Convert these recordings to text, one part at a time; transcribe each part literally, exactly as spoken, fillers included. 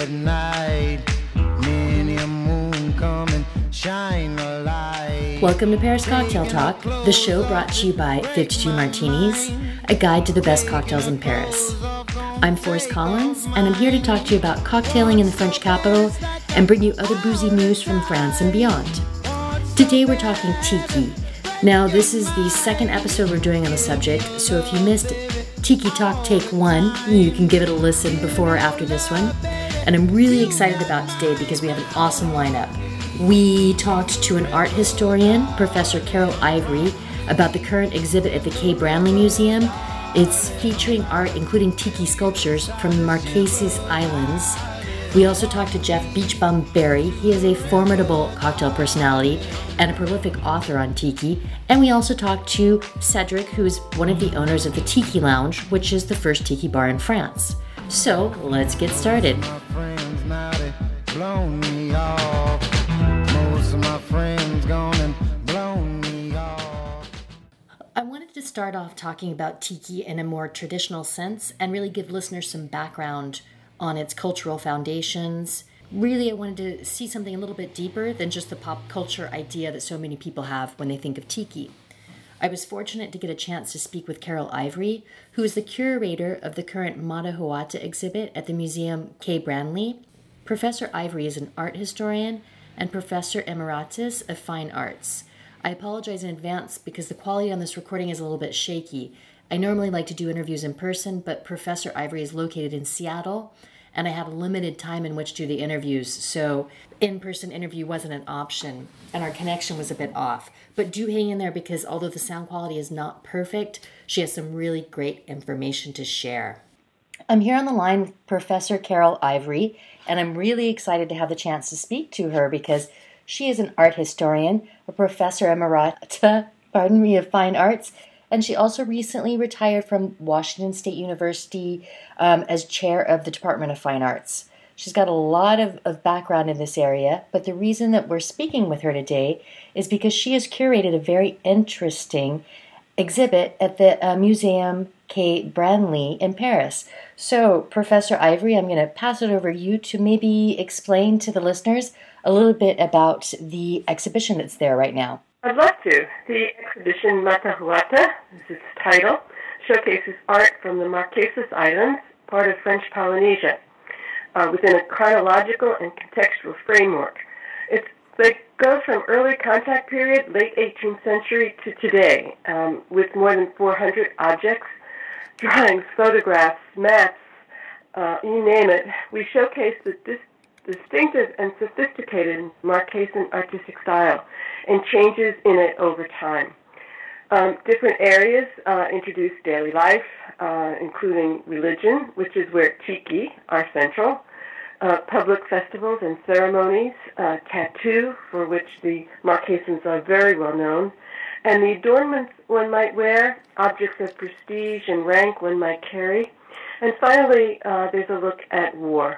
at night. Many a moon come and shine a light. Welcome to Paris Cocktail Talk, the show brought to you by fifty-two Martinis, a guide to the best cocktails in Paris. I'm Forrest Collins, and I'm here to talk to you about cocktailing in the French capital and bring you other boozy news from France and beyond. Today we're talking tiki. Now, this is the second episode we're doing on the subject, so if you missed Tiki Talk Take one, you can give it a listen before or after this one. And I'm really excited about today because we have an awesome lineup. We talked to an art historian, Professor Carol Ivory, about the current exhibit at the Kay Branly Museum. It's featuring art including tiki sculptures from the Marquesas Islands. We also talked to Jeff Beachbum Berry. He is a formidable cocktail personality and a prolific author on tiki. And we also talked to Cedric, who is one of the owners of the Tiki Lounge, which is the first tiki bar in France. So let's get started. My friends now they blown me off. Most of my friends gone and blown me off. I wanted to start off talking about tiki in a more traditional sense and really give listeners some background on its cultural foundations. Really, I wanted to see something a little bit deeper than just the pop culture idea that so many people have when they think of tiki. I was fortunate to get a chance to speak with Carol Ivory, who is the curator of the current Matahuata exhibit at the Museum Kay Branly. Professor Ivory is an art historian and Professor Emeritus of Fine Arts. I apologize in advance because the quality on this recording is a little bit shaky. I normally like to do interviews in person, but Professor Ivory is located in Seattle, and I had a limited time in which to do the interviews, so in-person interview wasn't an option, and our connection was a bit off. But do hang in there because although the sound quality is not perfect, she has some really great information to share. I'm here on the line with Professor Carol Ivory, and I'm really excited to have the chance to speak to her because she is an art historian, a Professor Emerita, pardon me, of Fine Arts, and she also recently retired from Washington State University um, as chair of the Department of Fine Arts. She's got a lot of, of background in this area, but the reason that we're speaking with her today is because she has curated a very interesting exhibit at the uh, Museum Kay Branly in Paris. So, Professor Ivory, I'm going to pass it over to you to maybe explain to the listeners a little bit about the exhibition that's there right now. I'd love to. The exhibition Matahuata, is its title, showcases art from the Marquesas Islands, part of French Polynesia, uh, within a chronological and contextual framework. It's, they go from early contact period, late eighteenth century, to today, um, with more than four hundred objects, drawings, photographs, maps, uh, you name it. We showcase the dis- distinctive and sophisticated Marquesan artistic style and changes in it over time. Um, different areas uh, introduce daily life, uh, including religion, which is where tiki are central, uh, public festivals and ceremonies, uh, tattoo, for which the Marquesans are very well known, and the adornments one might wear, objects of prestige and rank one might carry, and finally, uh, there's a look at war.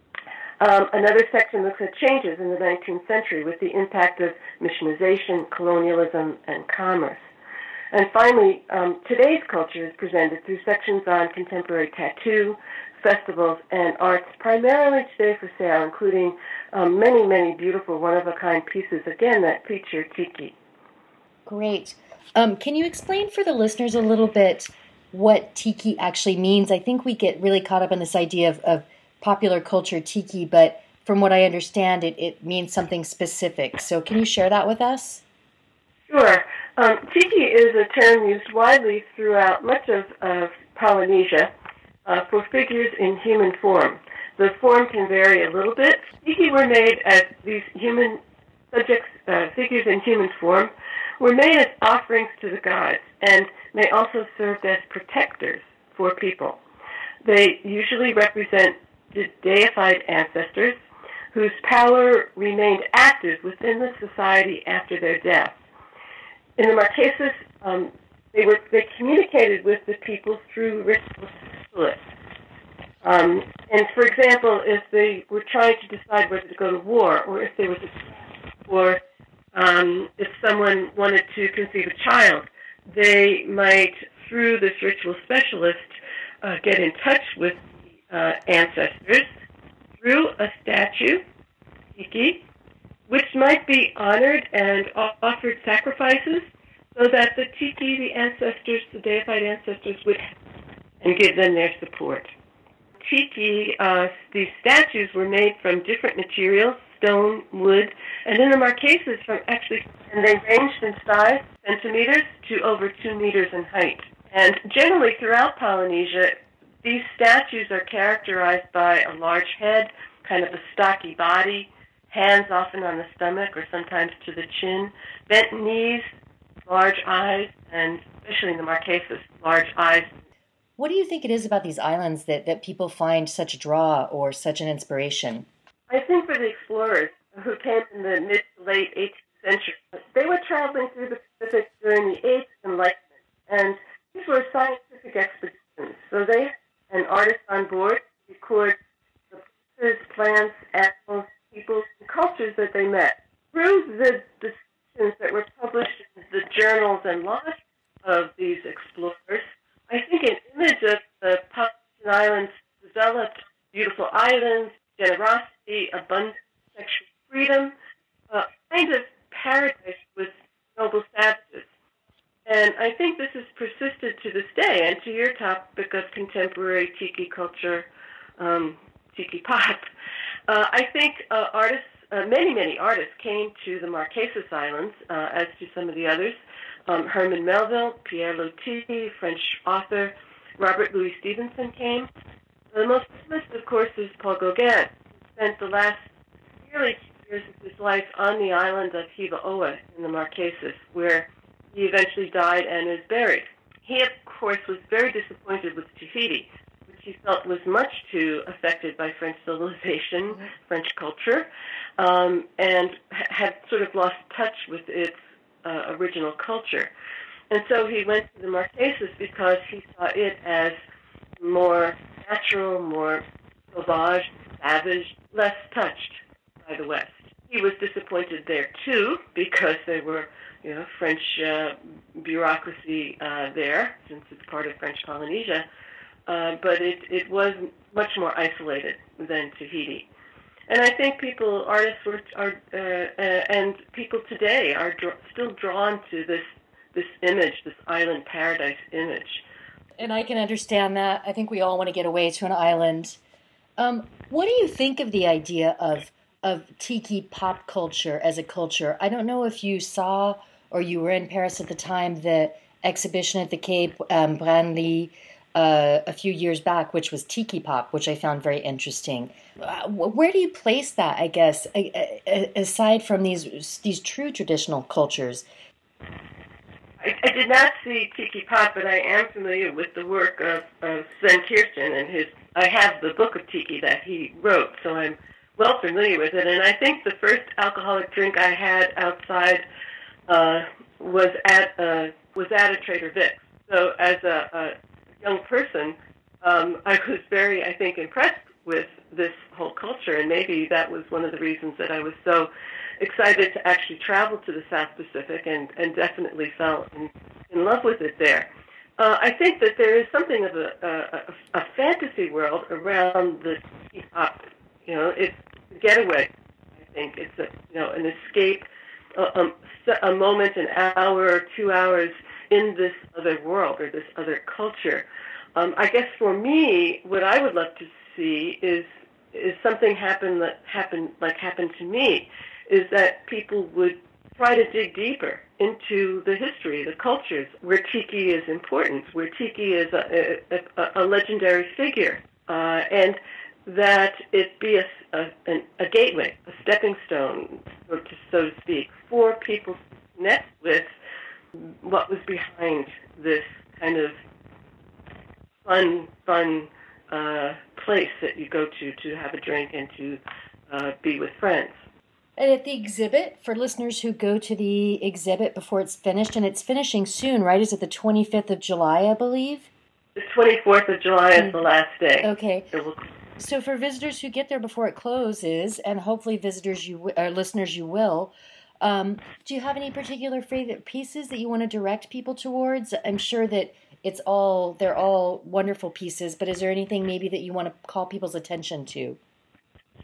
Um, another section looks at changes in the nineteenth century with the impact of missionization, colonialism, and commerce. And finally, um, today's culture is presented through sections on contemporary tattoo, festivals, and arts, primarily today for sale, including um, many, many beautiful one-of-a-kind pieces, again, that feature tiki. Great. Um, can you explain for the listeners a little bit what tiki actually means? I think we get really caught up in this idea of, of popular culture tiki, but from what I understand, it, it means something specific. So can you share that with us? Sure. Um, tiki is a term used widely throughout much of, of Polynesia uh, for figures in human form. The form can vary a little bit. Tiki were made as these human subjects, uh, figures in human form, were made as offerings to the gods and may also serve as protectors for people. They usually represent deified ancestors whose power remained active within the society after their death. In the Marquesas, um, they were they communicated with the people through ritual specialists. Um, and for example, if they were trying to decide whether to go to war, or if there was a, or um, if someone wanted to conceive a child, they might, through this ritual specialist, uh, get in touch with uh, ancestors through a statue, tiki, which might be honored and offered sacrifices so that the tiki, the ancestors, the deified ancestors, would and give them their support. Tiki, uh, these statues were made from different materials, stone, wood, and in the Marquesas from actually, and they ranged in size, centimeters, to over two meters in height. And generally throughout Polynesia, these statues are characterized by a large head, kind of a stocky body, hands often on the stomach or sometimes to the chin, bent knees, large eyes, and especially in the Marquesas, large eyes. What do you think it is about these islands that, that people find such a draw or such an inspiration? I think for the explorers who came in the mid to late eighteenth century, they were traveling through the Pacific during the Eighth Enlightenment, and these were scientific expeditions. So they had an artist on board to record the places, plants, animals, people, and cultures that they met. Through the descriptions that were published in the journals and lives of these explorers, I think an image of the Polynesian Islands developed beautiful islands, generosity, abundance, sexual freedom, a kind of paradise with noble savages. And I think this has persisted to this day. And to your topic of contemporary tiki culture, um, tiki pop, uh, I think uh, artists, uh, many, many artists came to the Marquesas Islands, uh, as do some of the others. Um, Herman Melville, Pierre Loti, French author, Robert Louis Stevenson came. The most famous, of course, is Paul Gauguin, who spent the last nearly two years of his life on the island of Hiva-Oa in the Marquesas, where he eventually died and is buried. He, of course, was very disappointed with Tahiti, which he felt was much too affected by French civilization, mm-hmm. French culture, um, and ha- had sort of lost touch with its uh, original culture. And so he went to the Marquesas because he saw it as more natural, more sauvage, savage, less touched by the West. He was disappointed there, too, because there were, you know, French uh, bureaucracy uh, there, since it's part of French Polynesia, uh, but it, it was much more isolated than Tahiti. And I think people, artists, were, are, uh, uh, and people today are dr- still drawn to this this image, this island paradise image. And I can understand that. I think we all want to get away to an island. Um, what do you think of the idea of of tiki pop culture as a culture? I don't know if you saw or you were in Paris at the time the exhibition at the Quai um, Branly uh, a few years back, which was tiki pop, which I found very interesting. Uh, where do you place that, I guess, aside from these these true traditional cultures? I, I did not see tiki pop, but I am familiar with the work of, of Sven Kirsten and his. I have the book of tiki that he wrote, so I'm well familiar with it. And I think the first alcoholic drink I had outside uh, was at a, was at a Trader Vic's. So as a, a young person, um, I was very, I think, impressed with this whole culture, and maybe that was one of the reasons that I was so excited to actually travel to the South Pacific and, and definitely fell in, in love with it there. Uh, I think that there is something of a, a, a fantasy world around the hip-hop. You know, it's a getaway. I think it's a, you know, an escape, a, a, a moment, an hour or two hours in this other world or this other culture. Um, I guess for me, what I would love to see is is something happen that happened like happened to me, is that people would try to dig deeper into the history, the cultures, where tiki is important, where tiki is a, a, a legendary figure, uh, and that it be a, a, a gateway, a stepping stone, so to speak, for people to connect with what was behind this kind of fun, fun uh, place that you go to to have a drink and to uh, be with friends. And at the exhibit, for listeners who go to the exhibit before it's finished, and it's finishing soon, right? Is it the twenty-fifth of July, I believe? The twenty-fourth of July is the last day. Okay. So for visitors who get there before it closes, and hopefully visitors you or listeners you will, um, do you have any particular favorite pieces that you want to direct people towards? I'm sure that it's all they're all wonderful pieces, but is there anything maybe that you want to call people's attention to?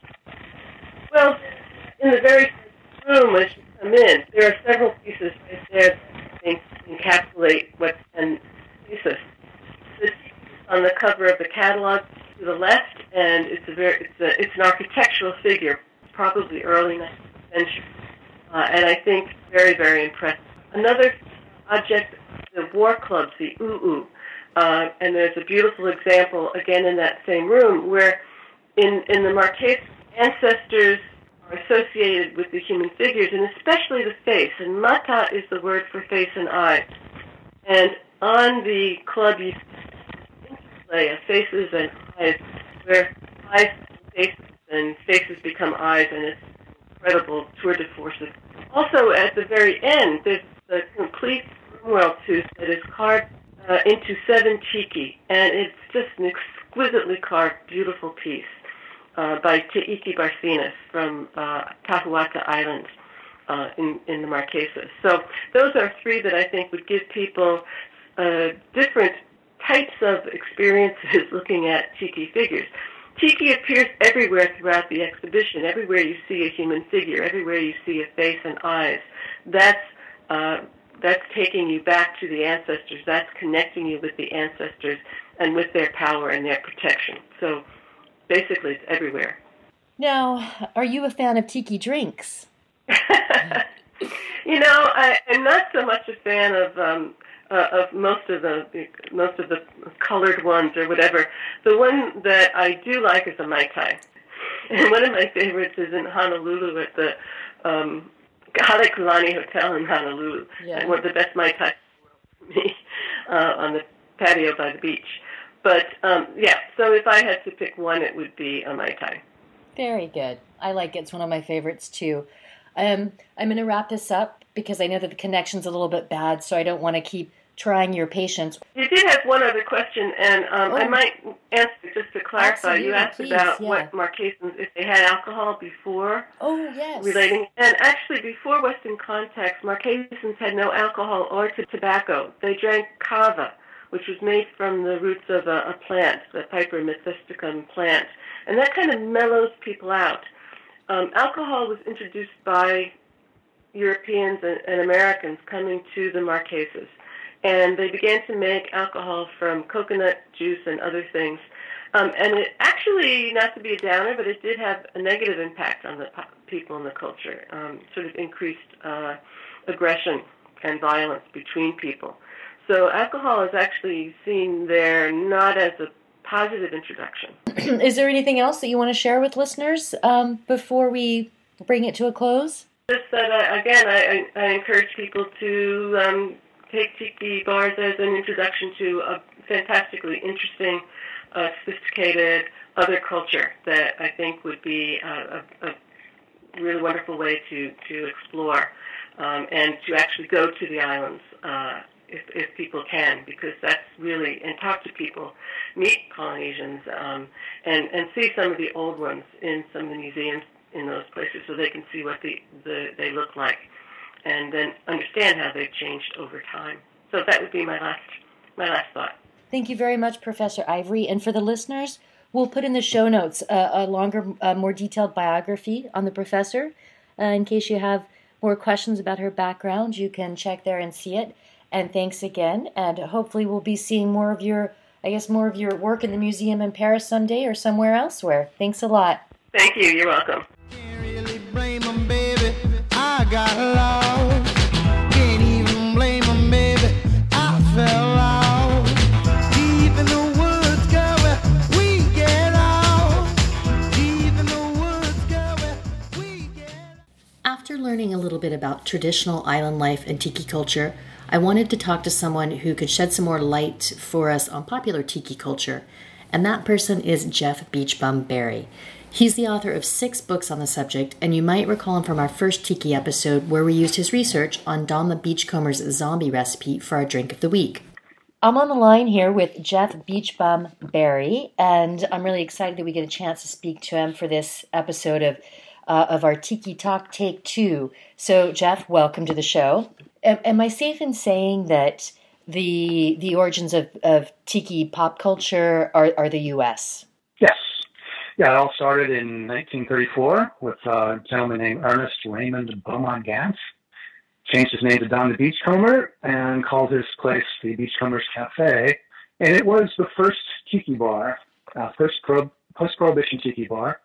in the very room as you come in, there are several pieces right there that I think encapsulate what's an thesis. This is on the cover of the catalog to the left, and it's a very it's a it's an architectural figure, probably early nineteenth century, uh, and I think very very impressive. Another object, the war clubs, the oo, uh, and there's a beautiful example again in that same room where in in the Marquesas, ancestors are associated with the human figures, and especially the face. And mata is the word for face and eye. And on the club, you see interplay of faces and eyes, where eyes become faces and faces become eyes, and it's an incredible tour de force. Also, at the very end, there's a complete world tooth that is carved uh, into seven tiki, and it's just an exquisitely carved, beautiful piece. Uh, by Te'iki Barcenas from uh, Tahuata Island uh, in, in the Marquesas. So those are three that I think would give people uh, different types of experiences looking at tiki figures. Tiki appears everywhere throughout the exhibition. Everywhere you see a human figure, everywhere you see a face and eyes, that's uh, that's taking you back to the ancestors. That's connecting you with the ancestors and with their power and their protection. So basically, it's everywhere. Now, are you a fan of tiki drinks? You know, I, I'm not so much a fan of um, uh, of most of the most of the colored ones or whatever. The one that I do like is a Mai Tai, and one of my favorites is in Honolulu at the um, Halekulani Hotel in Honolulu. Yeah. One of the best Mai Tai for me uh, on the patio by the beach. But, um, yeah, so if I had to pick one, it would be a Mai Tai. Very good. I like it. It's one of my favorites, too. Um, I'm going to wrap this up because I know that the connection's a little bit bad, so I don't want to keep trying your patience. You did have one other question, and um, oh. I might answer just to clarify. Absolutely, you asked please, about yeah. what Marquesans, if they had alcohol before. Oh, yes. Relating. And actually, before Western Context, Marquesans had no alcohol or t- tobacco. They drank kava, which was made from the roots of a, a plant, the Piper methysticum plant. And that kind of mellows people out. Um, alcohol was introduced by Europeans and, and Americans coming to the Marquesas. And they began to make alcohol from coconut juice and other things. Um, and it actually, not to be a downer, but it did have a negative impact on the po- people in the culture, um, sort of increased uh, aggression and violence between people. So alcohol is actually seen there not as a positive introduction. Is there anything else that you want to share with listeners um, before we bring it to a close? Just that, uh, again, I, I encourage people to um, take tiki bars as an introduction to a fantastically interesting, uh, sophisticated other culture that I think would be a, a, a really wonderful way to, to explore um, and to actually go to the islands uh, If, if people can, because that's really, and talk to people, meet Polynesians, um, and, and see some of the old ones in some of the museums in those places so they can see what the, the they look like, and then understand how they've changed over time. So that would be my last my last thought. Thank you very much, Professor Ivory. And for the listeners, we'll put in the show notes a, a longer, uh, more detailed biography on the professor. Uh, in case you have more questions about her background, you can check there and see it. And thanks again, and hopefully we'll be seeing more of your, I guess, more of your work in the museum in Paris someday or somewhere elsewhere. Thanks a lot. Thank you. You're welcome. Can't really blame 'em, baby. I got lost. Can't even blame 'em, baby. I fell out. Deep in the woods, girl, where we get out. Deep in the woods, girl, where we get out. After learning a little bit about traditional island life and tiki culture, I wanted to talk to someone who could shed some more light for us on popular tiki culture, and that person is Jeff Beachbum Barry. He's the author of six books on the subject, and you might recall him from our first tiki episode where we used his research on Don the Beachcomber's zombie recipe for our drink of the week. I'm on the line here with Jeff Beachbum Barry, and I'm really excited that we get a chance to speak to him for this episode of uh, of our Tiki Talk Take Two. So, Jeff, welcome to the show. Am, am I safe in saying that the the origins of, of tiki pop culture are, are the U S? Yes. Yeah, it all started in nineteen thirty-four with a gentleman named Ernest Raymond Beaumont Gantz. Changed his name to Don the Beachcomber and called his place the Beachcombers Cafe. And it was the first tiki bar, uh, first pro- post-prohibition tiki bar.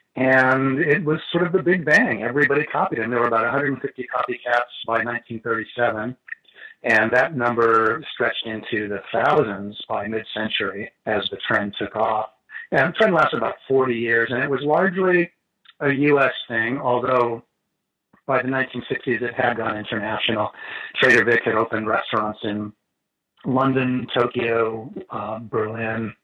And it was sort of the big bang. Everybody copied him. There were about one hundred fifty copycats by nineteen thirty-seven. And that number stretched into the thousands by mid-century as the trend took off. And the trend lasted about forty years, and it was largely a U S thing, although by the nineteen sixties it had gone international. Trader Vic had opened restaurants in London, Tokyo, uh, Berlin,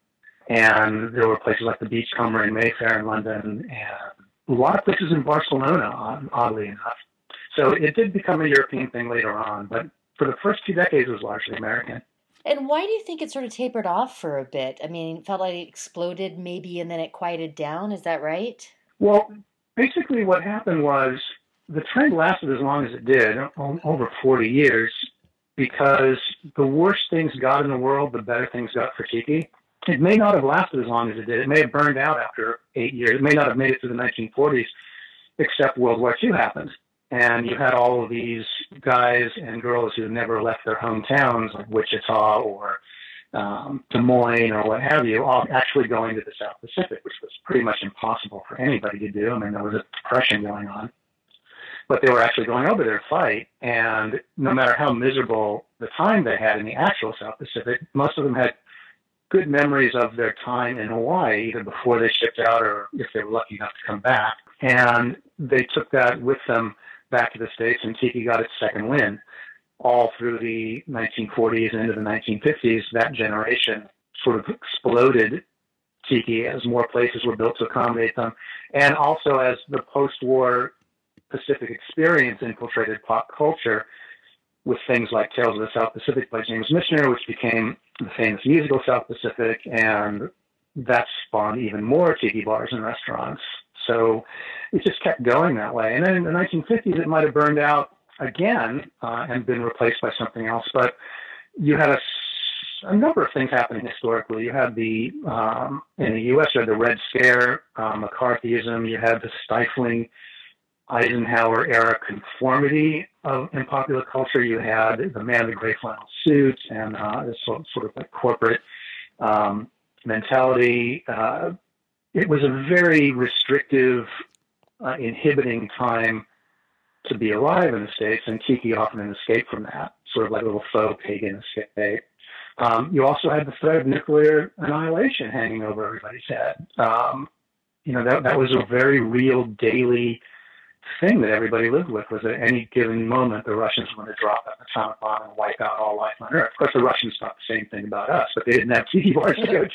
and there were places like the Beachcomber in Mayfair in London, and a lot of places in Barcelona, oddly enough. So it did become a European thing later on, but for the first two decades it was largely American. And why do you think it sort of tapered off for a bit? I mean, it felt like it exploded maybe and then it quieted down. Is that right? Well, basically what happened was the trend lasted as long as it did, over forty years, because the worse things got in the world, the better things got for tiki. It may not have lasted as long as it did. It may have burned out after eight years. It may not have made it to the nineteen forties, except World War Two happened. And you had all of these guys and girls who never left their hometowns, like Wichita or um, Des Moines or what have you, all actually going to the South Pacific, which was pretty much impossible for anybody to do. I mean, there was a depression going on. But they were actually going over there to fight, and no matter how miserable the time they had in the actual South Pacific, most of them had good memories of their time in Hawaii, either before they shipped out or if they were lucky enough to come back. And they took that with them back to the States, and tiki got its second wind. All through the nineteen forties and into the nineteen fifties, that generation sort of exploded tiki as more places were built to accommodate them. And also as the post-war Pacific experience infiltrated pop culture with things like Tales of the South Pacific by James Michener, which became the famous musical South Pacific, and that spawned even more tiki bars and restaurants. So it just kept going that way. And then in the nineteen fifties, it might have burned out again uh, and been replaced by something else. But you had a, a number of things happening historically. You had the, um, in the U S, you had the Red Scare, uh, McCarthyism, you had the stifling Eisenhower-era conformity of in popular culture. You had the man in the gray flannel suit and uh, this sort, sort of like corporate um, mentality. Uh, it was a very restrictive, uh, inhibiting time to be alive in the States, and tiki offered an escape from that, sort of like a little faux pagan escape. Um, you also had the threat of nuclear annihilation hanging over everybody's head. Um, you know, that, that was a very real daily thing that everybody lived with, was at any given moment the Russians were going to drop an atomic bomb and wipe out all life on Earth. Of course, the Russians thought the same thing about us, but they didn't have tiki bars to go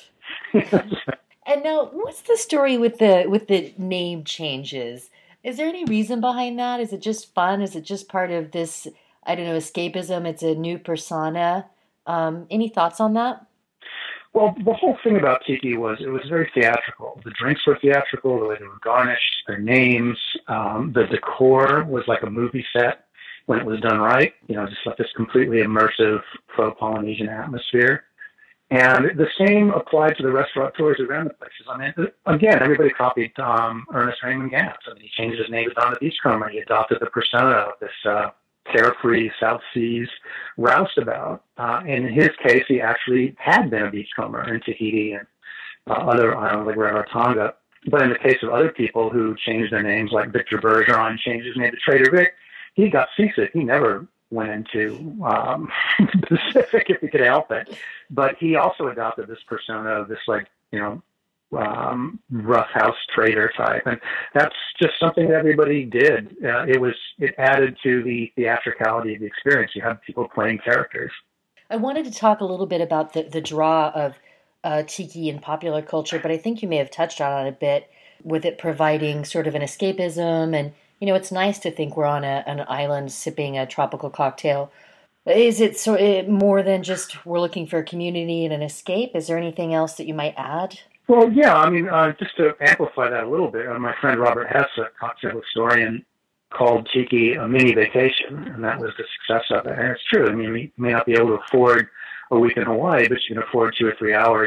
to. And now, what's the story with the with the name changes? Is there any reason behind that? Is it just fun? Is it just part of this, I don't know, escapism? It's a new persona. Um, any thoughts on that? Well, the whole thing about tiki was it was very theatrical. The drinks were theatrical, the way they were garnished, their names, um, the decor was like a movie set when it was done right, you know, just like this completely immersive faux Polynesian atmosphere. And the same applied to the restaurateurs around the places. I mean, again, everybody copied um, Ernest Raymond Gantz. I mean, he changed his name to Don the Beachcomber. He adopted the persona of this uh, carefree South Seas roustabout. Uh, in his case, he actually had been a beachcomber in Tahiti and uh, other islands like Rarotonga. But in the case of other people who changed their names, like Victor Bergeron changed his name to Trader Vic, he got seasick. He never went into um, the Pacific if he could help it. But he also adopted this persona of this, like, you know, um, roughhouse trader type. And that's just something that everybody did. Uh, it was, it added to the theatricality of the experience. You had people playing characters. I wanted to talk a little bit about the, the draw of uh, tiki in popular culture, but I think you may have touched on it a bit with it providing sort of an escapism. And, you know, it's nice to think we're on a, an island sipping a tropical cocktail. Is it so it, more than just we're looking for a community and an escape? Is there anything else that you might add? Well, yeah, I mean, uh, just to amplify that a little bit, uh, my friend Robert Hess, a cocktail historian, called tiki a mini vacation, and that was the success of it. And it's true. I mean, you may not be able to afford a week in Hawaii, but you can afford two or three hours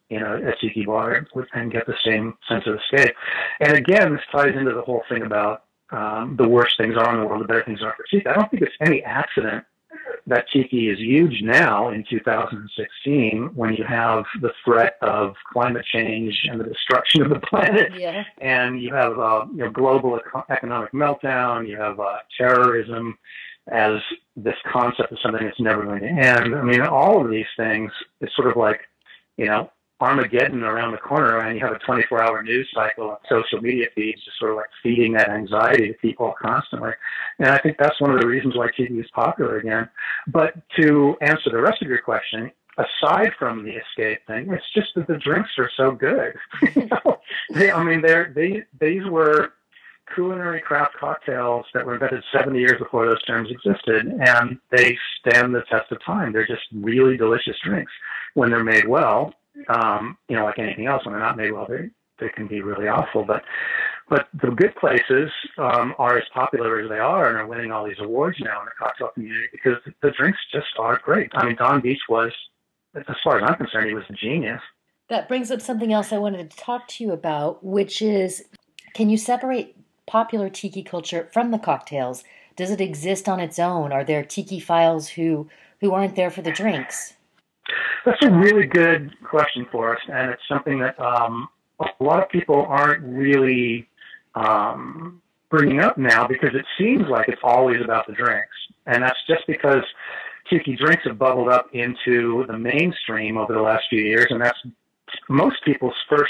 in a, a tiki bar with, and get the same sense of escape. And again, this ties into the whole thing about um, the worse things are in the world, the better things are for tiki. I don't think it's any accident that tiki is huge now in two thousand sixteen when you have the threat of climate change and the destruction of the planet, yeah. and you have uh, you know, global eco- economic meltdown, you have uh, terrorism as this concept of something that's never going to end. I mean, all of these things, it's sort of like, you know, Armageddon around the corner, and you have a twenty-four hour news cycle and social media feeds just sort of like feeding that anxiety to people constantly. And I think that's one of the reasons why T V is popular again. But to answer the rest of your question, aside from the escape thing, it's just that the drinks are so good. You know? they, I mean, they're, they, these were culinary craft cocktails that were invented seventy years before those terms existed, and they stand the test of time. They're just really delicious drinks when they're made well. Um, you know, like anything else, when they're not made well, they they can be really awful. But but the good places um, are as popular as they are and are winning all these awards now in the cocktail community because the drinks just are great. I mean, Don Beach was, as far as I'm concerned, he was a genius. That brings up something else I wanted to talk to you about, which is, can you separate popular tiki culture from the cocktails? Does it exist on its own? Are there tiki files who, who aren't there for the drinks? That's a really good question for us, and it's something that um, a lot of people aren't really um, bringing up now because it seems like it's always about the drinks, and that's just because tiki drinks have bubbled up into the mainstream over the last few years, and that's most people's first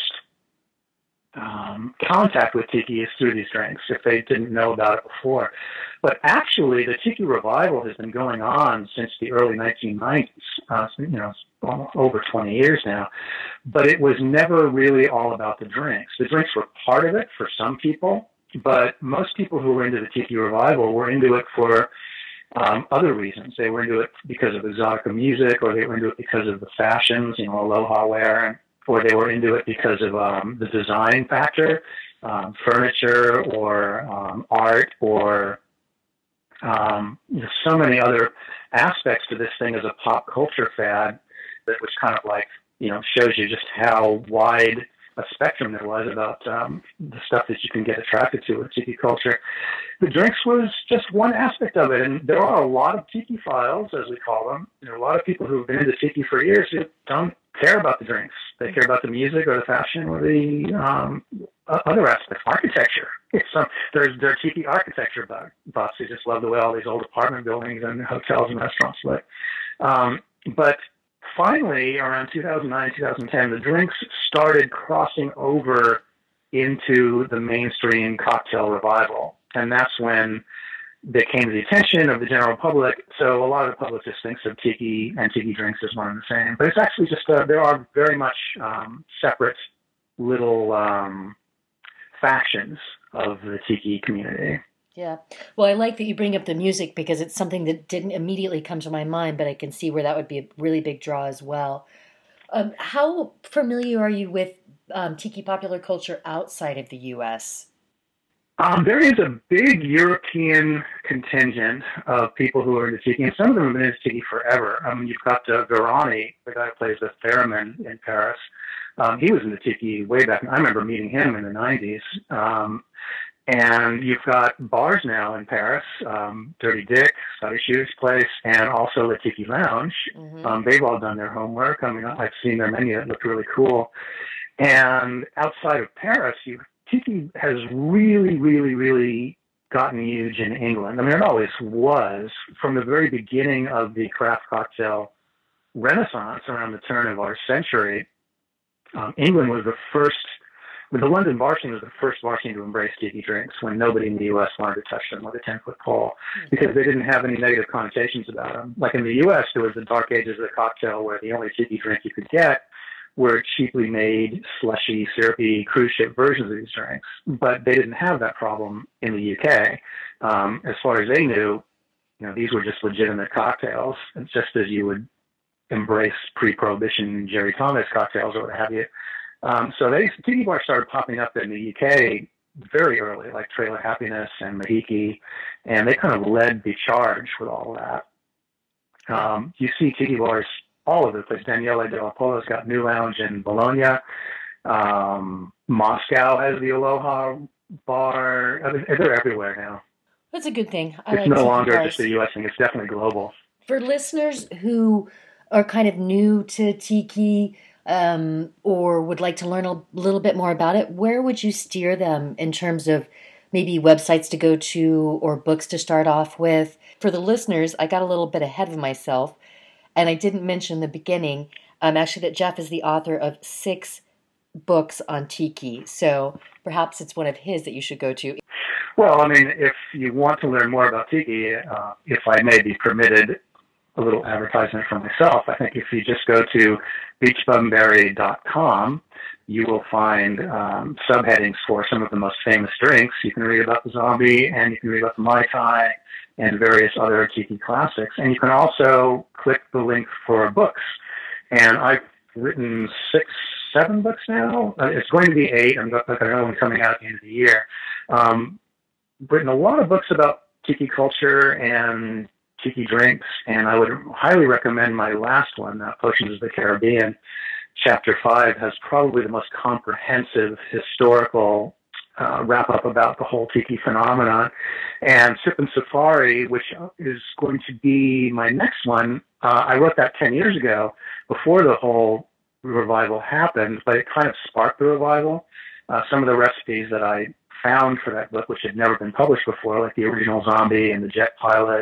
Um, contact with tiki is through these drinks if they didn't know about it before. But actually, the tiki revival has been going on since the early nineteen nineties, uh, you know, almost over twenty years now. But it was never really all about the drinks. The drinks were part of it for some people, but most people who were into the tiki revival were into it for um, other reasons. They were into it because of exotica music, or they were into it because of the fashions, you know, aloha wear, and or they were into it because of um, the design factor, um, furniture or um, art or um, you know, so many other aspects to this thing as a pop culture fad that was kind of like, you know, shows you just how wide a spectrum there was about um, the stuff that you can get attracted to with tiki culture. The drinks was just one aspect of it, and there are a lot of tiki files, as we call them. There are a lot of people who have been into tiki for years who don't care about the drinks. They care about the music or the fashion or the um, other aspects, architecture. It's um, there's there are tiki architecture buffs who just love the way all these old apartment buildings and hotels and restaurants look. Um, but finally, around two thousand nine, two thousand ten, the drinks started crossing over into the mainstream cocktail revival. And that's when they came to the attention of the general public. So a lot of the public just thinks of tiki and tiki drinks as one and the same. But it's actually just, uh, there are very much um, separate little um, factions of the tiki community. Yeah. Well, I like that you bring up the music because it's something that didn't immediately come to my mind, but I can see where that would be a really big draw as well. Um, how familiar are you with um, tiki popular culture outside of the U S? Um, there is a big European contingent of people who are into tiki, and some of them have been into tiki forever. I mean, you've got uh, Virani, the guy who plays the theremin in Paris. Um, he was into tiki way back. I remember meeting him in the nineties. Um, and you've got bars now in Paris, um, Dirty Dick, Scotty Shoes Place, and also the Tiki Lounge. Mm-hmm. Um, they've all done their homework. I mean, I've seen their menu. It looked really cool. And outside of Paris, you tiki has really, really, really gotten huge in England. I mean, it always was. From the very beginning of the craft cocktail renaissance around the turn of our century, um, England was the first, well, the London bar scene was the first bar scene to embrace tiki drinks when nobody in the U S wanted to touch them with a ten-foot pole because they didn't have any negative connotations about them. Like in the U S, there was the dark ages of the cocktail where the only tiki drink you could get were cheaply made, slushy, syrupy, cruise ship versions of these drinks. But they didn't have that problem in the U K. Um, as far as they knew, you know, these were just legitimate cocktails, just as you would embrace pre-prohibition Jerry Thomas cocktails or what have you. Um, so they tiki bars started popping up in the U K very early, like Trailer Happiness and Mahiki, and they kind of led the charge with all of that. Um, you see tiki bars all over the place. Daniele Della Polo's got New Lounge in Bologna. Um, Moscow has the Aloha Bar. They're everywhere now. That's a good thing. I it's like no tiki longer bars. just a U S thing. It's definitely global. For listeners who are kind of new to tiki um, or would like to learn a little bit more about it, where would you steer them in terms of maybe websites to go to or books to start off with? For the listeners, I got a little bit ahead of myself, and I didn't mention in the beginning, um, actually, that Jeff is the author of six books on tiki. So perhaps it's one of his that you should go to. Well, I mean, if you want to learn more about tiki, uh, if I may be permitted a little advertisement for myself, I think if you just go to beach bum berry dot com, you will find um, subheadings for some of the most famous drinks. You can read about the zombie, and you can read about the Mai Tai, and various other tiki classics. And you can also click the link for books. And I've written six, seven books now. Uh, it's going to be eight. I've got another one coming out at the end of the year. Um, written a lot of books about tiki culture and tiki drinks, and I would highly recommend my last one, uh, Potions of the Caribbean. Chapter five has probably the most comprehensive historical uh, wrap-up about the whole tiki phenomenon. And Sip and Safari, which is going to be my next one, uh, I wrote that ten years ago before the whole revival happened, but it kind of sparked the revival. Uh, some of the recipes that I found for that book, which had never been published before, like the original zombie and the jet pilot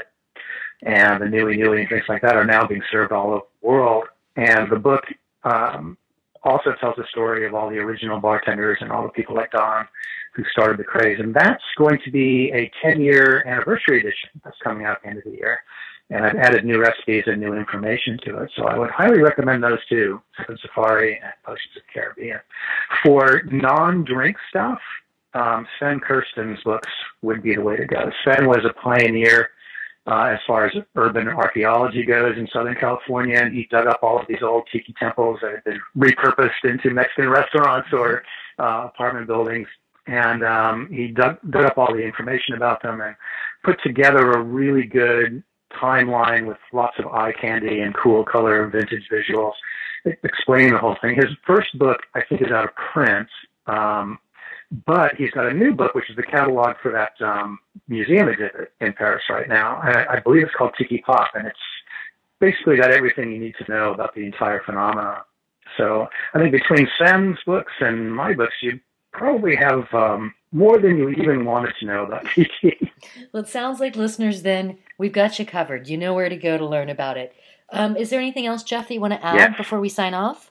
and the Nui Nui and drinks like that, are now being served all over the world. And the book um, also tells the story of all the original bartenders and all the people like Don who started the craze. And that's going to be a ten-year anniversary edition that's coming out at the end of the year. And I've added new recipes and new information to it. So I would highly recommend those two, Sip and Safari and Potions of the Caribbean. For non-drink stuff, um, Sven Kirsten's books would be the way to go. Sven was a pioneer uh, as far as urban archaeology goes in Southern California, and he dug up all of these old tiki temples that had been repurposed into Mexican restaurants or uh, apartment buildings. And um, he dug, dug up all the information about them and put together a really good timeline with lots of eye candy and cool color and vintage visuals explaining the whole thing. His first book, I think, is out of print, um, but he's got a new book, which is the catalog for that um, museum exhibit in Paris right now. I, I believe it's called Tiki Pop, and it's basically got everything you need to know about the entire phenomenon. So I think between Sam's books and my books, you probably have um, more than you even wanted to know about tiki. Well, it sounds like, listeners, then we've got you covered. You know where to go to learn about it. Um, is there anything else, Jeff, that you want to add yes. before we sign off?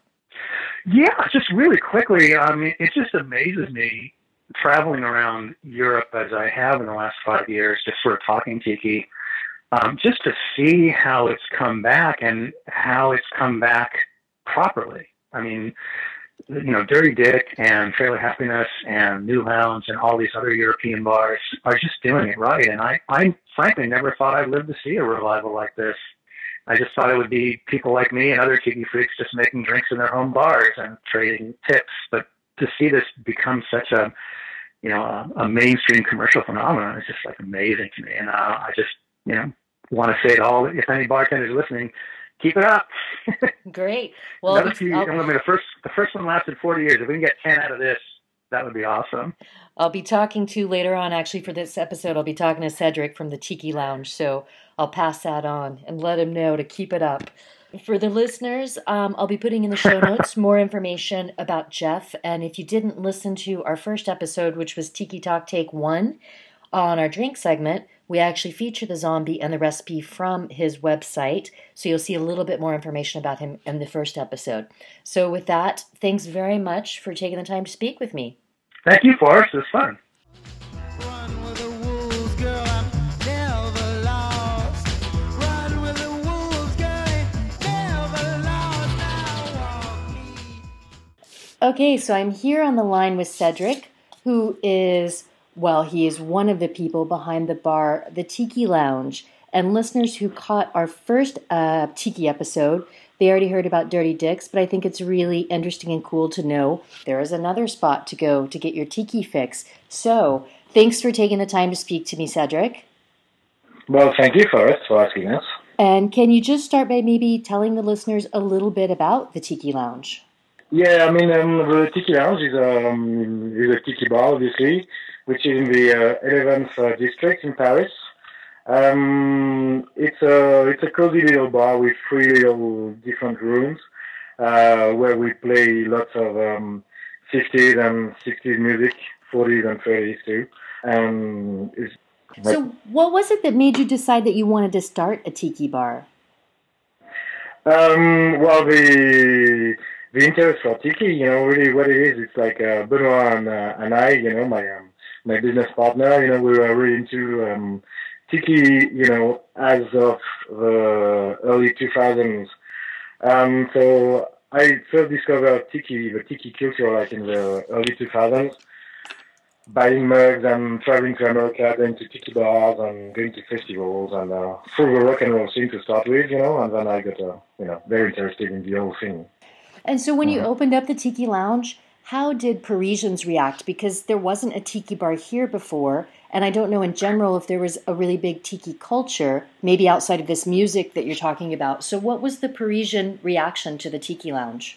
Yeah, just really quickly. I mean, it just amazes me traveling around Europe as I have in the last five years, just sort of talking tiki, um, just to see how it's come back and how it's come back properly. I mean, you know, Dirty Dick and Trailer Happiness and New Lounge and all these other European bars are just doing it right. And I, I frankly never thought I'd live to see a revival like this. I just thought it would be people like me and other tiki freaks just making drinks in their home bars and trading tips. But to see this become such a, you know, a, a mainstream commercial phenomenon is just like amazing to me. And uh, I just, you know, want to say to all, if any bartenders listening, keep it up. Great. Well, Another few, I mean, the first the first one lasted forty years. If we can get ten out of this, that would be awesome. I'll be talking to later on, actually, for this episode, I'll be talking to Cedric from the Tiki Lounge, so I'll pass that on and let him know to keep it up. For the listeners, um, I'll be putting in the show notes more information about Jeff, and if you didn't listen to our first episode, which was Tiki Talk Take one, on our drink segment, we actually feature the zombie and the recipe from his website, so you'll see a little bit more information about him in the first episode. So with that, thanks very much for taking the time to speak with me. Thank you, Forrest. It was fun. Run with the wolves, girl, I'm never lost. Run with the wolves, girl, ain't never lost. Now walk me. Okay, so I'm here on the line with Cedric, who is, well, he is one of the people behind the bar, the Tiki Lounge. And listeners who caught our first uh, Tiki episode, they already heard about Dirty Dicks, but I think it's really interesting and cool to know there is another spot to go to get your Tiki fix. So, thanks for taking the time to speak to me, Cedric. Well, thank you, Forrest, for asking us. And can you just start by maybe telling the listeners a little bit about the Tiki Lounge? Yeah, I mean, um, the Tiki Lounge is, um, is a tiki bar, obviously, which is in the uh, eleventh uh, district in Paris. Um, it's a it's a cozy little bar with three little different rooms uh, where we play lots of um, fifties and sixties music, forties and thirties too. And it's So what was it that made you decide that you wanted to start a tiki bar? Um, well, the the interest for tiki, you know, really what it is, it's like uh, Benoit and, uh, and I, you know, my um, my business partner, you know, we were really into um, tiki, you know, as of the early two thousands. Um, so I first discovered tiki, the tiki culture, like in the early two thousands. Buying mugs and traveling to America, going to tiki bars and going to festivals and uh, through the rock and roll scene to start with, you know, and then I got, uh, you know, very interested in the whole thing. And so when Mm-hmm. you opened up the Tiki Lounge, how did Parisians react? Because there wasn't a tiki bar here before, and I don't know in general if there was a really big tiki culture, maybe outside of this music that you're talking about. So what was the Parisian reaction to the Tiki Lounge?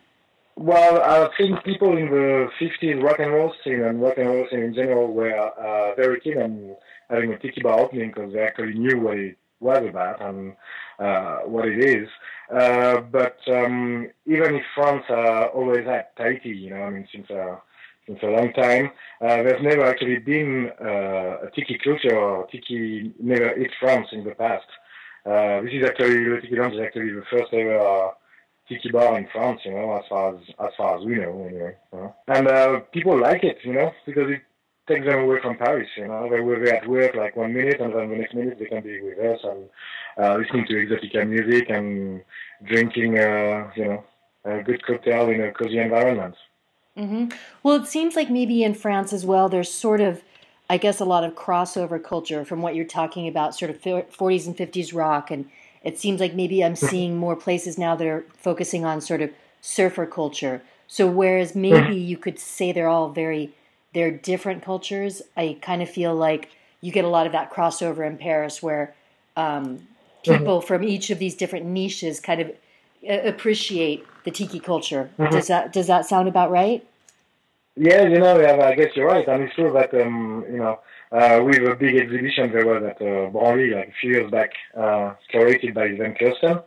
Well, I think people in the fifties rock and roll scene and rock and roll scene in general were uh, very keen on having a tiki bar opening because they actually knew what it was about and uh, what it is. Uh, but um, even if France uh, always had Tahiti, you know, I mean, since uh, since a long time, uh, there's never actually been uh, a tiki culture or tiki never hit France in the past. Uh, this is actually, the Tiki Lounge is actually the first ever uh, tiki bar in France, you know, as far as as far as we know, anyway. You know? And uh, people like it, you know, because it takes them away from Paris, you know. They were at work like one minute, and then the next minute they can be with us and uh, listening to exotica music and drinking, uh, you know, a good cocktail in a cozy environment. Mm-hmm. Well, it seems like maybe in France as well, there's sort of, I guess, a lot of crossover culture from what you're talking about, sort of forties and fifties rock. And it seems like maybe I'm seeing more places now that are focusing on sort of surfer culture. So whereas maybe you could say they're all very, they're different cultures, I kind of feel like you get a lot of that crossover in Paris where um, people from each of these different niches kind of appreciate the tiki culture. Mm-hmm. Does that does that sound about right? Yeah, you know, yeah, I guess you're right. And it's true that, um, you know, uh, with a big exhibition there was at uh, Branly like a few years back, uh, curated by Van Kirsten.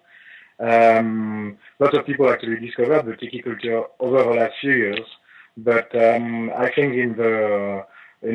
Um, lots of people actually discovered the tiki culture over the last few years. But um, I think in the in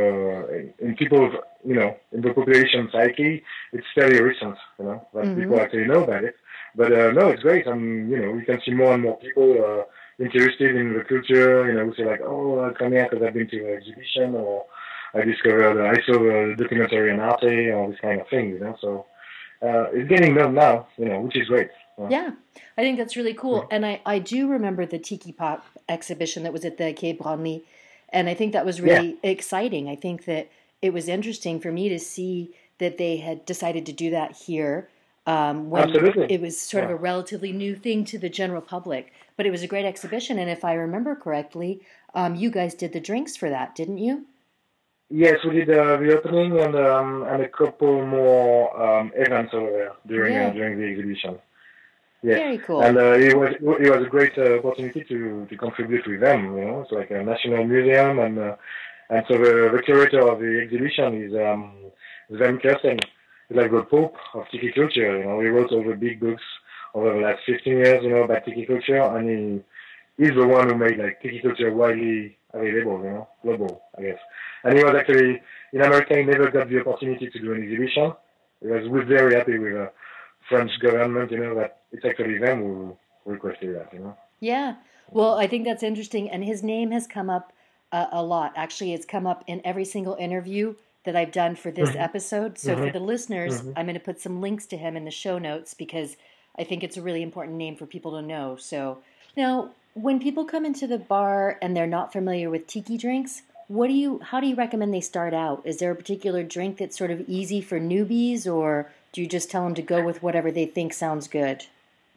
a, in people's, you know, in the population psyche, it's fairly recent, you know, that mm-hmm. people actually know about it. But uh, no, it's great. And, you know, we can see more and more people uh, interested in the culture, you know, who say like, oh, I'll come here because I've been to an exhibition, or I discovered, uh, I saw a documentary on Arte, all this kind of thing, you know. So uh, it's getting known now, you know, which is great. Yeah, yeah, I think that's really cool. And I, I do remember the Tiki Pop exhibition that was at the Quai Branly. And I think that was really yeah. exciting. I think that it was interesting for me to see that they had decided to do that here um, when Absolutely. It was sort yeah. of a relatively new thing to the general public. But it was a great exhibition. And if I remember correctly, um, you guys did the drinks for that, didn't you? Yes, we did uh, the opening and um, and a couple more um, events over there during yeah. uh, during the exhibition. Yes. Very cool. And uh, it was it was a great uh, opportunity to, to contribute with them. You know, it's like a national museum, and uh, and so the, the curator of the exhibition is um, Van Kirsten. He's like the Pope of tiki culture. You know, he wrote all the big books over the last fifteen years, you know, about tiki culture, and he he's the one who made like tiki culture widely available, you know, global, I guess. And he was actually in America. He never got the opportunity to do an exhibition. He was, was very happy with the French government, you know, that it's actually them who requested that, you know. Yeah. Well, I think that's interesting. And his name has come up uh, a lot. Actually, it's come up in every single interview that I've done for this mm-hmm. episode. So mm-hmm. for the listeners, mm-hmm. I'm going to put some links to him in the show notes because I think it's a really important name for people to know. So now, when people come into the bar and they're not familiar with tiki drinks, what do you? How do you recommend they start out? Is there a particular drink that's sort of easy for newbies, or do you just tell them to go with whatever they think sounds good?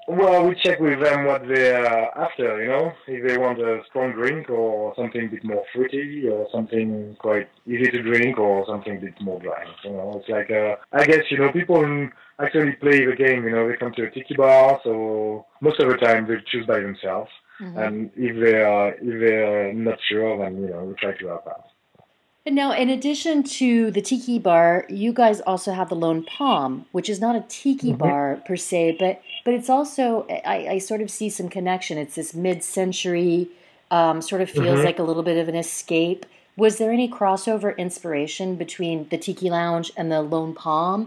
Well, we check with them what they're after, you know, if they want a strong drink or something a bit more fruity or something quite easy to drink or something a bit more dry. You know, it's like, uh, I guess, you know, people actually play the game, you know, they come to a tiki bar, so most of the time they choose by themselves. Mm-hmm. And if they are, if they're not sure, then, you know, we try to help out. And now, in addition to the tiki bar, you guys also have the Lone Palm, which is not a tiki mm-hmm. bar per se, but but it's also, I, I sort of see some connection. It's this mid-century, um, sort of feels mm-hmm. like a little bit of an escape. Was there any crossover inspiration between the Tiki Lounge and the Lone Palm?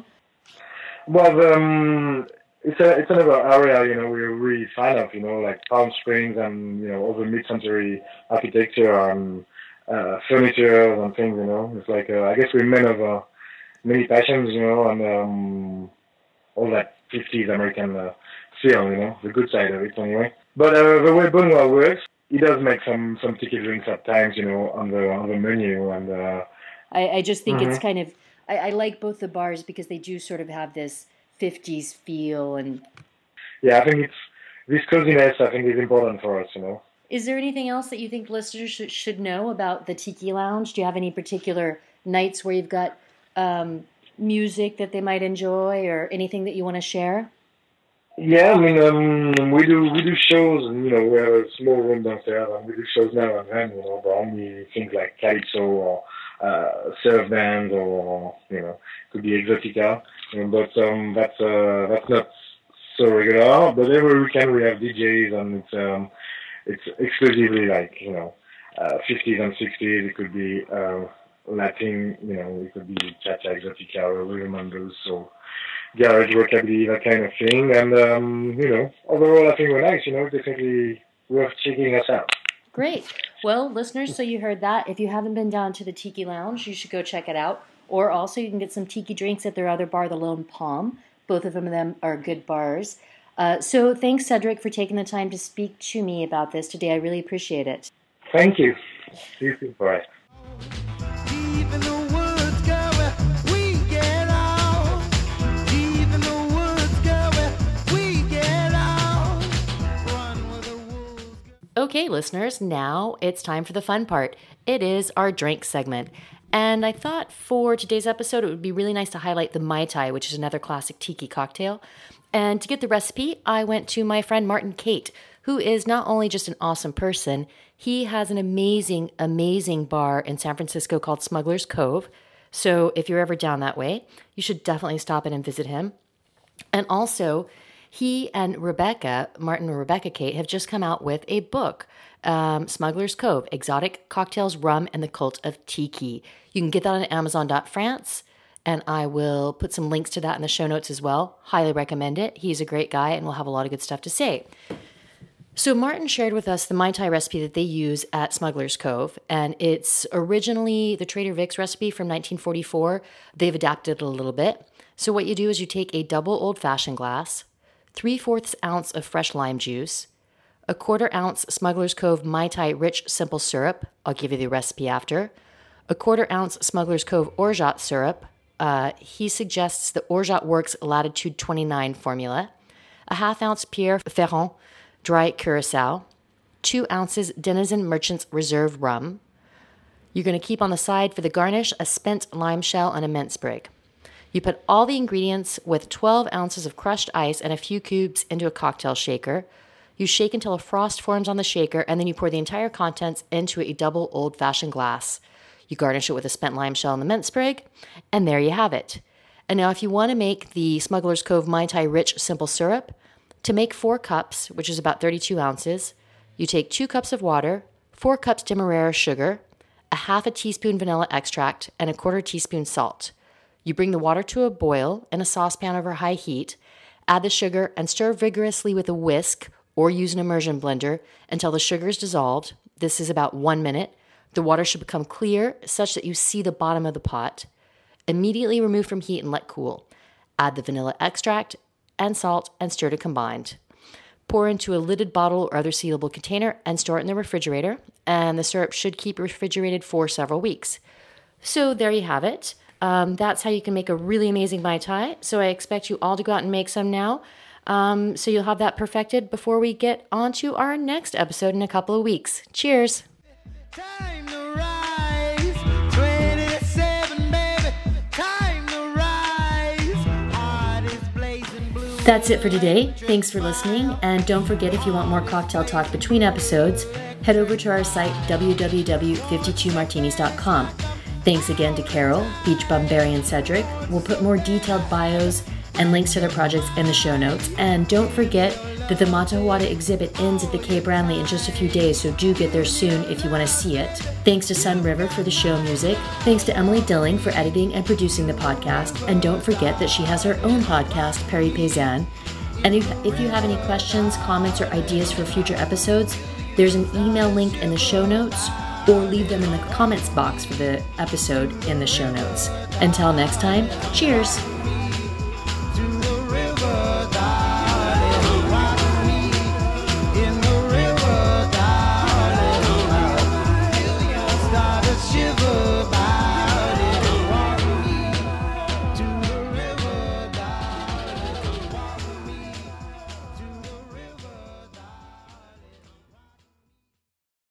Well, um, it's a it's another area, you know, we're really fan of, you know, like Palm Springs and, you know, all the mid-century architecture and Uh, furniture and things, you know. It's like, uh, I guess we're men of uh, many passions, you know, and um, all that fifties American uh, feel, you know, the good side of it anyway. But uh, the way Benoit works, he does make some, some tiki drinks at times, you know, on the on the menu. And uh, I, I just think mm-hmm. it's kind of, I, I like both the bars because they do sort of have this fifties feel. And yeah, I think it's, this coziness, I think, is important for us, you know. Is there anything else that you think listeners should, should know about the Tiki Lounge? Do you have any particular nights where you've got um, music that they might enjoy, or anything that you want to share? Yeah, I mean, um, we do we do shows, and you know, we have a small room downstairs, and we do shows now and then, you know, but only things like calypso or uh, surf band, or you know, could be exotica, you know, but um, that's uh, that's not so regular. But every weekend we have D Js, and it's um, it's exclusively like, you know, uh, fifties and sixties. It could be uh, Latin, you know, it could be cha-cha, exotica, or rhythm and blues, so garage, rockabilly, that kind of thing. And, um, you know, overall I think we're nice, you know, definitely worth checking us out. Great. Well, listeners, so you heard that. If you haven't been down to the Tiki Lounge, you should go check it out. Or also you can get some tiki drinks at their other bar, the Lone Palm. Both of them, them are good bars. Uh, so thanks, Cedric, for taking the time to speak to me about this today. I really appreciate it. Thank you. See you soon. Bye. Deep in the woods, girl, where we get out. Deep in the woods, girl, where we get out. Run with the wolves. Okay, listeners, now it's time for the fun part. It is our drink segment. And I thought for today's episode, it would be really nice to highlight the Mai Tai, which is another classic tiki cocktail. And to get the recipe, I went to my friend Martin Cate, who is not only just an awesome person, he has an amazing, amazing bar in San Francisco called Smuggler's Cove. So if you're ever down that way, you should definitely stop in and visit him. And also, he and Rebecca, Martin and Rebecca Cate, have just come out with a book, um, Smuggler's Cove, Exotic Cocktails, Rum, and the Cult of Tiki. You can get that on Amazon dot France. And I will put some links to that in the show notes as well. Highly recommend it. He's a great guy and will have a lot of good stuff to say. So Martin shared with us the Mai Tai recipe that they use at Smuggler's Cove. And it's originally the Trader Vic's recipe from nineteen forty-four. They've adapted it a little bit. So what you do is you take a double old-fashioned glass, three-fourths ounce of fresh lime juice, a quarter ounce Smuggler's Cove Mai Tai Rich Simple Syrup. I'll give you the recipe after. A quarter ounce Smuggler's Cove Orgeat Syrup. Uh, he suggests the Orgeat Works Latitude twenty-nine formula, a half ounce Pierre Ferrand dry curacao, two ounces Denizen Merchant's Reserve rum. You're going to keep on the side for the garnish a spent lime shell and a mint sprig. You put all the ingredients with twelve ounces of crushed ice and a few cubes into a cocktail shaker. You shake until a frost forms on the shaker, and then you pour the entire contents into a double old-fashioned glass. You garnish it with a spent lime shell and the mint sprig, and there you have it. And now if you want to make the Smuggler's Cove Mai Tai Rich Simple Syrup, to make four cups, which is about thirty-two ounces, you take two cups of water, four cups Demerara sugar, a half a teaspoon vanilla extract, and a quarter teaspoon salt. You bring the water to a boil in a saucepan over high heat, add the sugar, and stir vigorously with a whisk or use an immersion blender until the sugar is dissolved. This is about one minute. The water should become clear such that you see the bottom of the pot. Immediately remove from heat and let cool. Add the vanilla extract and salt and stir to combined. Pour into a lidded bottle or other sealable container and store it in the refrigerator. And the syrup should keep refrigerated for several weeks. So there you have it. Um, that's how you can make a really amazing Mai Tai. So I expect you all to go out and make some now. Um, so you'll have that perfected before we get on to our next episode in a couple of weeks. Cheers. Time to rise, twenty to seven, baby. Time to rise, heart is blazing blue. That's it for today. Thanks for listening. And don't forget, if you want more cocktail talk between episodes, head over to our site, w w w dot fifty-two martinis dot com. Thanks again to Carol, Beach Bum Barry, and Cedric. We'll put more detailed bios and links to their projects in the show notes. And don't forget that the Matahuata exhibit ends at the Cape Branley in just a few days, so do get there soon if you want to see it. Thanks to Sun River for the show music. Thanks to Emily Dilling for editing and producing the podcast. And don't forget that she has her own podcast, Perry Paysanne. And if, if you have any questions, comments, or ideas for future episodes, there's an email link in the show notes, or leave them in the comments box for the episode in the show notes. Until next time, cheers!